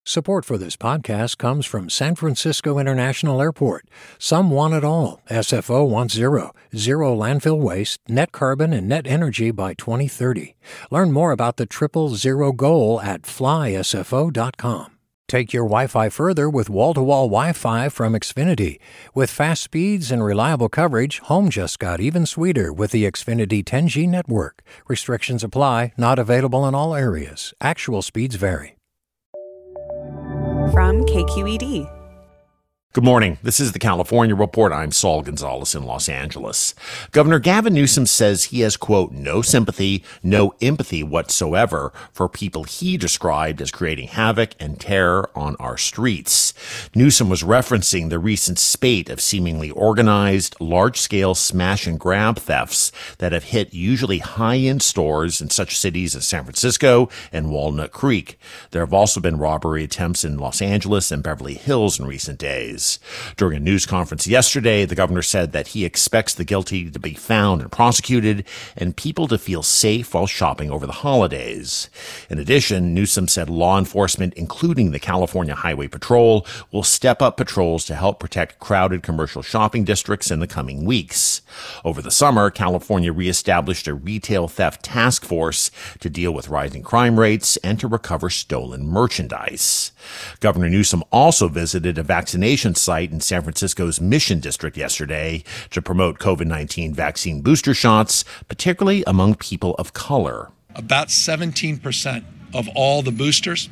Support for this podcast comes from San Francisco International Airport. Some want it all. SFO wants zero landfill waste, net carbon, and net energy by 2030. Learn more about the 000 goal at flysfo.com. Take your Wi-Fi further with wall-to-wall Wi-Fi from Xfinity. With fast speeds and reliable coverage, home just got even sweeter with the Xfinity 10G network. Restrictions apply, not available in all areas. Actual speeds vary. From KQED. Good morning. This is the California Report. I'm Saul Gonzalez in Los Angeles. Governor Gavin Newsom says he has, quote, no sympathy, no empathy whatsoever for people he described as creating havoc and terror on our streets. Newsom was referencing the recent spate of seemingly organized, large-scale smash-and-grab thefts that have hit usually high-end stores in such cities as San Francisco and Walnut Creek. There have also been robbery attempts in Los Angeles and Beverly Hills in recent days. During a news conference yesterday, the governor said that he expects the guilty to be found and prosecuted and people to feel safe while shopping over the holidays. In addition, Newsom said law enforcement, including the California Highway Patrol, will step up patrols to help protect crowded commercial shopping districts in the coming weeks. Over the summer, California reestablished a retail theft task force to deal with rising crime rates and to recover stolen merchandise. Governor Newsom also visited a vaccination site in San Francisco's Mission District yesterday to promote COVID-19 vaccine booster shots, particularly among people of color. About 17% of all the boosters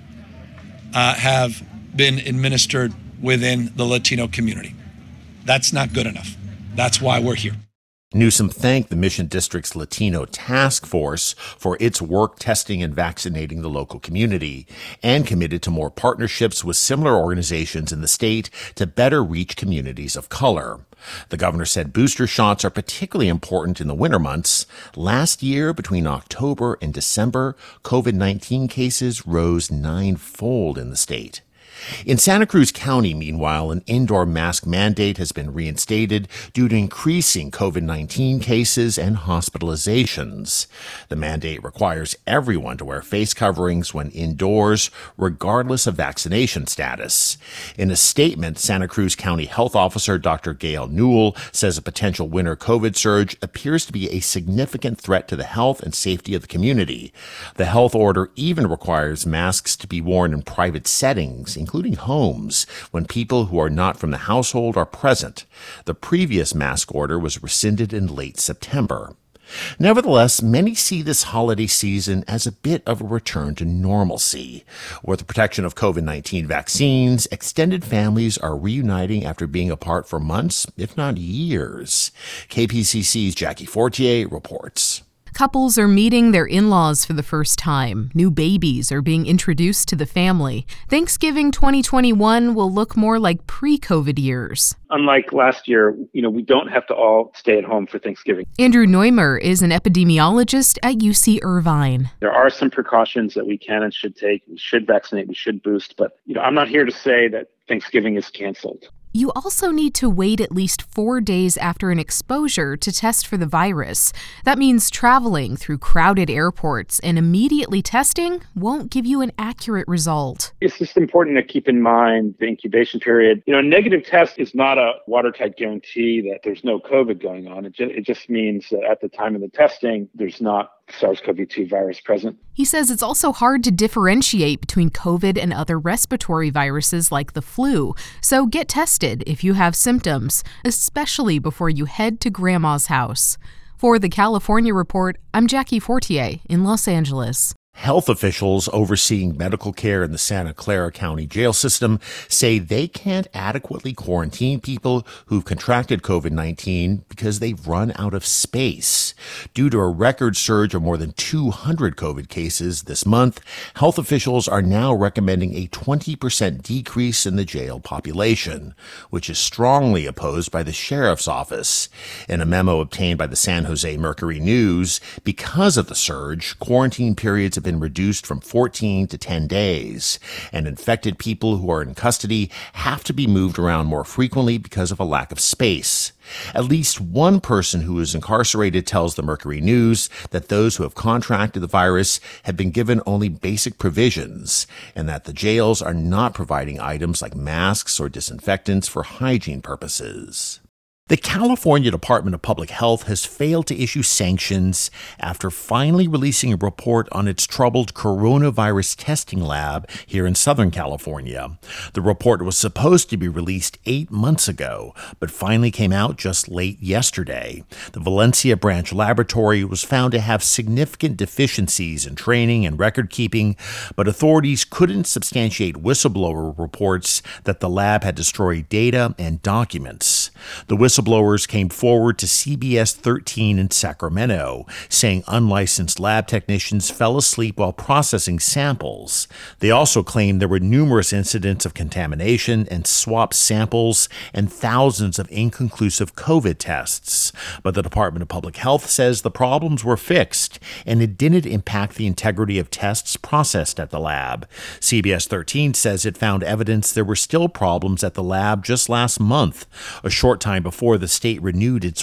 have been administered within the Latino community. That's not good enough. That's why we're here. Newsom thanked the Mission District's Latino Task Force for its work testing and vaccinating the local community and committed to more partnerships with similar organizations in the state to better reach communities of color. The governor said booster shots are particularly important in the winter months. Last year, between October and December, COVID-19 cases rose 9-fold in the state. In Santa Cruz County, meanwhile, an indoor mask mandate has been reinstated due to increasing COVID-19 cases and hospitalizations. The mandate requires everyone to wear face coverings when indoors, regardless of vaccination status. In a statement, Santa Cruz County Health Officer Dr. Gail Newell says a potential winter COVID surge appears to be a significant threat to the health and safety of the community. The health order even requires masks to be worn in private settings, including homes, when people who are not from the household are present. The previous mask order was rescinded in late September. Nevertheless, many see this holiday season as a bit of a return to normalcy. With the protection of COVID-19 vaccines, extended families are reuniting after being apart for months, if not years. KPCC's Jackie Fortier reports. Couples are meeting their in-laws for the first time. New babies are being introduced to the family. Thanksgiving 2021 will look more like pre-COVID years. Unlike last year, we don't have to all stay at home for Thanksgiving. Andrew Neumer is an epidemiologist at UC Irvine. There are some precautions that we can and should take. We should vaccinate, we should boost, but I'm not here to say that Thanksgiving is canceled. You also need to wait at least 4 days after an exposure to test for the virus. That means traveling through crowded airports and immediately testing won't give you an accurate result. It's just important to keep in mind the incubation period. A negative test is not a watertight guarantee that there's no COVID going on. It just means that at the time of the testing, there's not SARS-CoV-2 virus present. He says it's also hard to differentiate between COVID and other respiratory viruses like the flu. So get tested if you have symptoms, especially before you head to Grandma's house. For the California Report, I'm Jackie Fortier in Los Angeles. Health officials overseeing medical care in the Santa Clara County jail system say they can't adequately quarantine people who've contracted COVID-19 because they've run out of space. Due to a record surge of more than 200 COVID cases this month, health officials are now recommending a 20% decrease in the jail population, which is strongly opposed by the sheriff's office. In a memo obtained by the San Jose Mercury News, because of the surge, quarantine periods have been reduced from 14 to 10 days, and infected people who are in custody have to be moved around more frequently because of a lack of space. At least one person who is incarcerated tells the Mercury News that those who have contracted the virus have been given only basic provisions, and that the jails are not providing items like masks or disinfectants for hygiene purposes. The California Department of Public Health has failed to issue sanctions after finally releasing a report on its troubled coronavirus testing lab here in Southern California. The report was supposed to be released 8 months ago, but finally came out just late yesterday. The Valencia Branch Laboratory was found to have significant deficiencies in training and record keeping, but authorities couldn't substantiate whistleblower reports that the lab had destroyed data and documents. The whistleblowers came forward to CBS 13 in Sacramento, saying unlicensed lab technicians fell asleep while processing samples. They also claimed there were numerous incidents of contamination and swapped samples and thousands of inconclusive COVID tests. But the Department of Public Health says the problems were fixed and it didn't impact the integrity of tests processed at the lab. CBS 13 says it found evidence there were still problems at the lab just last month, a short time before the state renewed its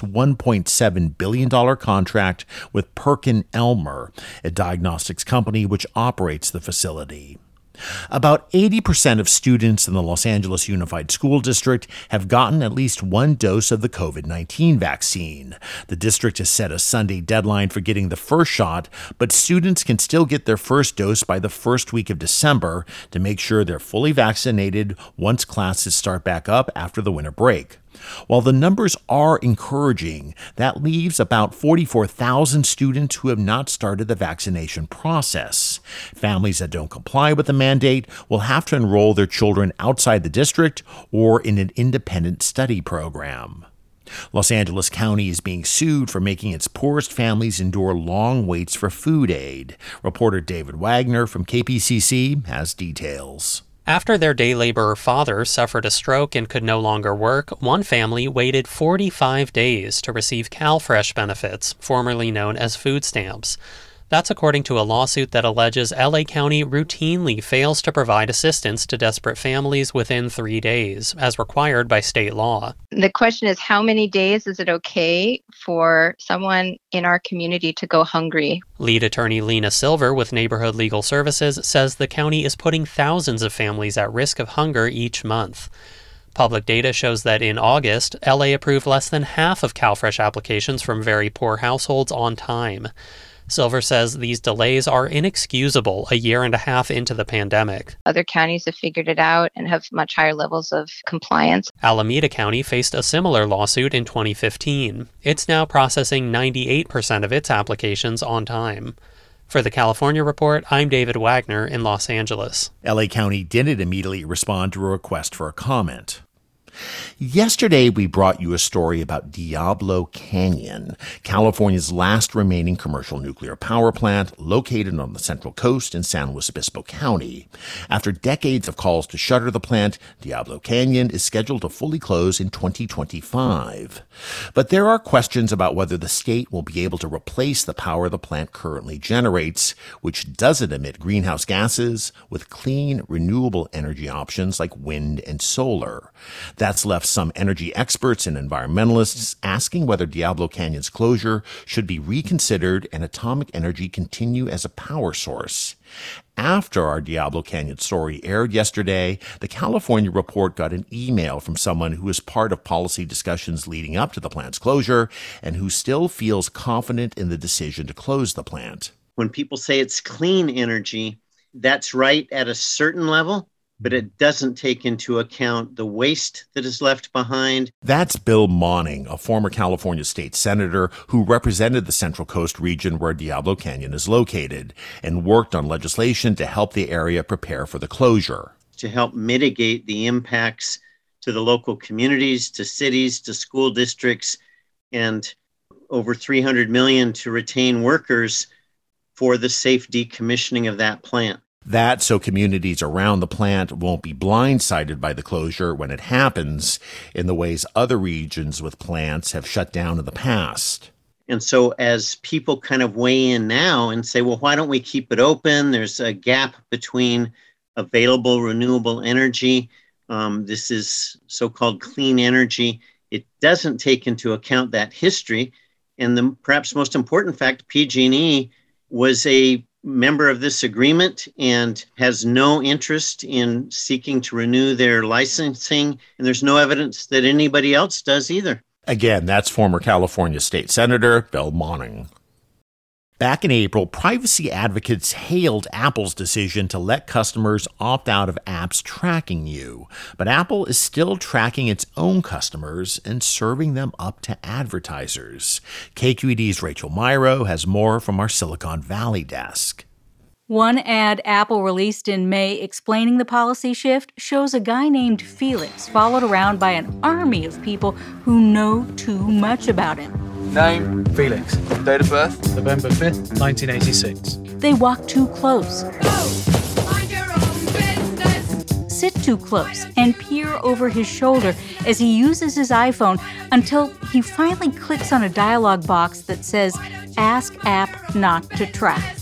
$1.7 billion contract with PerkinElmer, a diagnostics company which operates the facility. About 80% of students in the Los Angeles Unified School District have gotten at least one dose of the COVID-19 vaccine. The district has set a Sunday deadline for getting the first shot, but students can still get their first dose by the first week of December to make sure they're fully vaccinated once classes start back up after the winter break. While the numbers are encouraging, that leaves about 44,000 students who have not started the vaccination process. Families that don't comply with the mandate will have to enroll their children outside the district or in an independent study program. Los Angeles County is being sued for making its poorest families endure long waits for food aid. Reporter David Wagner from KPCC has details. After their day laborer father suffered a stroke and could no longer work, one family waited 45 days to receive CalFresh benefits, formerly known as food stamps. That's according to a lawsuit that alleges LA County routinely fails to provide assistance to desperate families within 3 days, as required by state law. The question is, how many days is it okay for someone in our community to go hungry? Lead attorney Lena Silver with Neighborhood Legal Services says the county is putting thousands of families at risk of hunger each month. Public data shows that in August, LA approved less than half of CalFresh applications from very poor households on time. Silver says these delays are inexcusable a year and a half into the pandemic. Other counties have figured it out and have much higher levels of compliance. Alameda County faced a similar lawsuit in 2015. It's now processing 98% of its applications on time. For the California Report, I'm David Wagner in Los Angeles. LA County didn't immediately respond to a request for a comment. Yesterday, we brought you a story about Diablo Canyon, California's last remaining commercial nuclear power plant located on the Central Coast in San Luis Obispo County. After decades of calls to shutter the plant, Diablo Canyon is scheduled to fully close in 2025. But there are questions about whether the state will be able to replace the power the plant currently generates, which doesn't emit greenhouse gases, with clean, renewable energy options like wind and solar. That's left some energy experts and environmentalists asking whether Diablo Canyon's closure should be reconsidered and atomic energy continue as a power source. After our Diablo Canyon story aired yesterday, the California Report got an email from someone who was part of policy discussions leading up to the plant's closure and who still feels confident in the decision to close the plant. When people say it's clean energy, that's right at a certain level, but it doesn't take into account the waste that is left behind. That's Bill Monning, a former California state senator who represented the Central Coast region where Diablo Canyon is located and worked on legislation to help the area prepare for the closure. To help mitigate the impacts to the local communities, to cities, to school districts, and over $300 million to retain workers for the safe decommissioning of that plant. That so communities around the plant won't be blindsided by the closure when it happens in the ways other regions with plants have shut down in the past. And so as people kind of weigh in now and say, well, why don't we keep it open? There's a gap between available renewable energy. This is so-called clean energy. It doesn't take into account that history. And the perhaps most important fact, PG&E was a member of this agreement and has no interest in seeking to renew their licensing. And there's no evidence that anybody else does either. Again, that's former California State Senator Bill Monning. Back in April, privacy advocates hailed Apple's decision to let customers opt out of apps tracking you. But Apple is still tracking its own customers and serving them up to advertisers. KQED's Rachel Myrow has more from our Silicon Valley desk. One ad Apple released in May explaining the policy shift shows a guy named Felix followed around by an army of people who know too much about him. Name, Felix. Date of birth, November 5th, 1986. They walk too close, Mind your own business. sit too close, and peer over his shoulder as he uses his iPhone until he finally clicks on a dialog box that says, "Ask app not to track."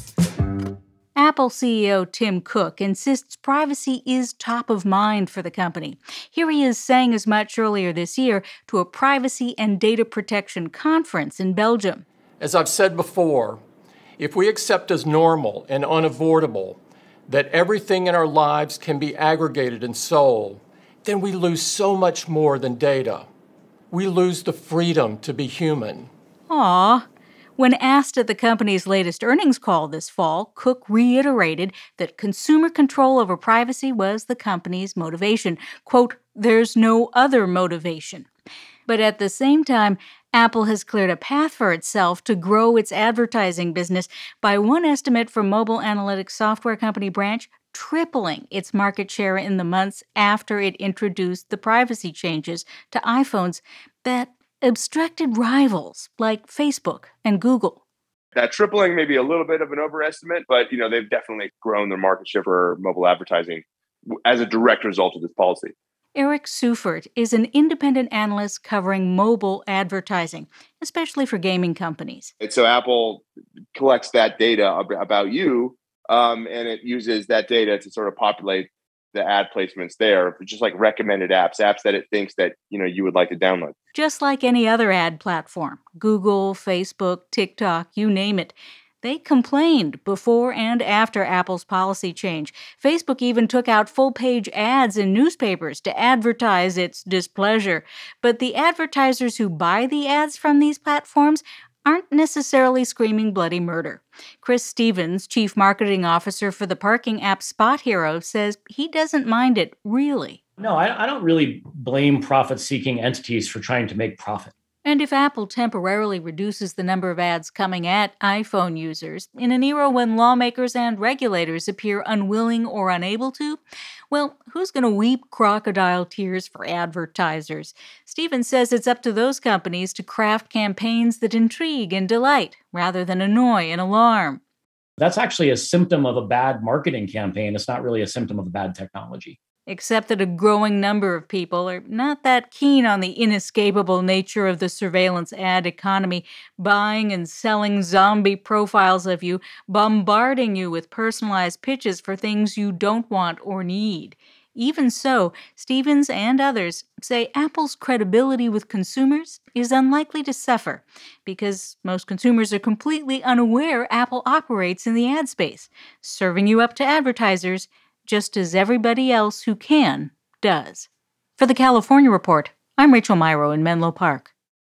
Apple CEO Tim Cook insists privacy is top of mind for the company. Here he is saying as much earlier this year to a privacy and data protection conference in Belgium. As I've said before, if we accept as normal and unavoidable that everything in our lives can be aggregated and sold, then we lose so much more than data. We lose the freedom to be human. Aww. When asked at the company's latest earnings call this fall, Cook reiterated that consumer control over privacy was the company's motivation. Quote, "There's no other motivation." But at the same time, Apple has cleared a path for itself to grow its advertising business by one estimate from mobile analytics software company Branch, tripling its market share in the months after it introduced the privacy changes to iPhones that obstructed rivals like Facebook and Google. That tripling may be a little bit of an overestimate, but they've definitely grown their market share for mobile advertising as a direct result of this policy. Eric Seufert is an independent analyst covering mobile advertising, especially for gaming companies. And so Apple collects that data about you, and it uses that data to sort of populate the ad placements there, just like recommended apps that it thinks that you would like to download. Just like any other ad platform, Google, Facebook, TikTok, you name it. They complained before and after Apple's policy change. Facebook even took out full-page ads in newspapers to advertise its displeasure. But the advertisers who buy the ads from these platforms aren't necessarily screaming bloody murder. Chris Stevens, chief marketing officer for the parking app Spot Hero, says he doesn't mind it, really. No, I don't really blame profit-seeking entities for trying to make profit. And if Apple temporarily reduces the number of ads coming at iPhone users in an era when lawmakers and regulators appear unwilling or unable to, well, who's going to weep crocodile tears for advertisers? Stevens says it's up to those companies to craft campaigns that intrigue and delight rather than annoy and alarm. That's actually a symptom of a bad marketing campaign. It's not really a symptom of a bad technology. Except that a growing number of people are not that keen on the inescapable nature of the surveillance ad economy, buying and selling zombie profiles of you, bombarding you with personalized pitches for things you don't want or need. Even so, Stevens and others say Apple's credibility with consumers is unlikely to suffer because most consumers are completely unaware Apple operates in the ad space, serving you up to advertisers just as everybody else who can does. For the California Report, I'm Rachel Myrow in Menlo Park.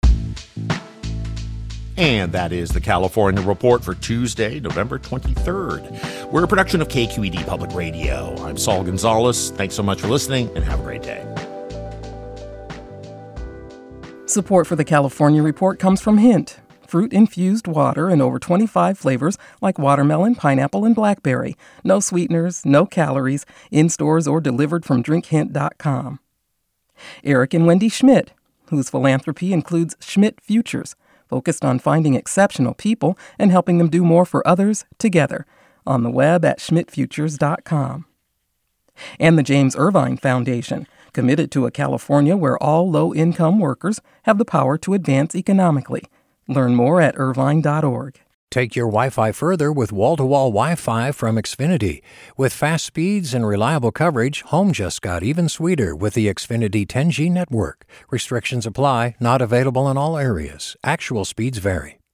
And that is the California Report for Tuesday, November 23rd. We're a production of KQED Public Radio. I'm Saul Gonzalez. Thanks so much for listening, and have a great day. Support for the California Report comes from Hint. Fruit-infused water in over 25 flavors like watermelon, pineapple, and blackberry. No sweeteners, no calories, in stores or delivered from drinkhint.com. Eric and Wendy Schmidt, whose philanthropy includes Schmidt Futures, focused on finding exceptional people and helping them do more for others together, on the web at schmidtfutures.com. And the James Irvine Foundation, committed to a California where all low-income workers have the power to advance economically. Learn more at irvine.org. Take your Wi-Fi further with wall-to-wall Wi-Fi from Xfinity. With fast speeds and reliable coverage, home just got even sweeter with the Xfinity 10G network. Restrictions apply, not available in all areas. Actual speeds vary.